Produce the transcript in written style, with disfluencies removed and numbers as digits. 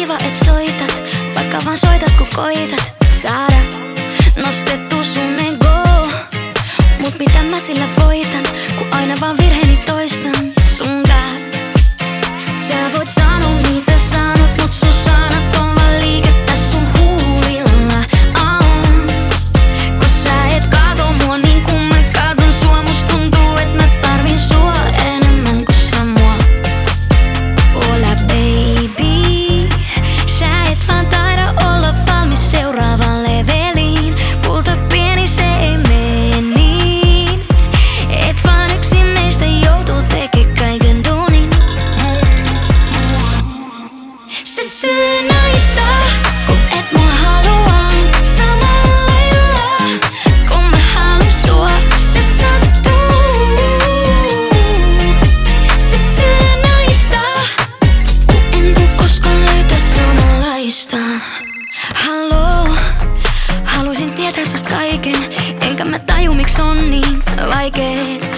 kiva et soitat, vaikka vaan soitat kun koitat saada nostettu sun ego. Mut mitä mä sillä voitan, kun aina vaan virheeni toistan sunkaan. Sä voit sanoa mitä sanot, mut sun sanat on vaan liikettä sun huulilla. Kun sä et kato mua niin kun mä katon sua, must tuntuu et mä tarvin sua enemmän kuin sä mua. Hola baby, sä et vaan taida olla valmis seuraavaan leveliin. Kulta pieni se ei mene niin, et vaan yksin meistä joutuu tekee kaiken duunin. Se syö naista, kun et mua halua samalla lailla, kun mä haluun sua. Se sattuu. Se syö naista, kun en tuu koskaan löytää samanlaista. Halloo, haluisin tietää susta kaiken, enkä mä taju miks on niin vaikeet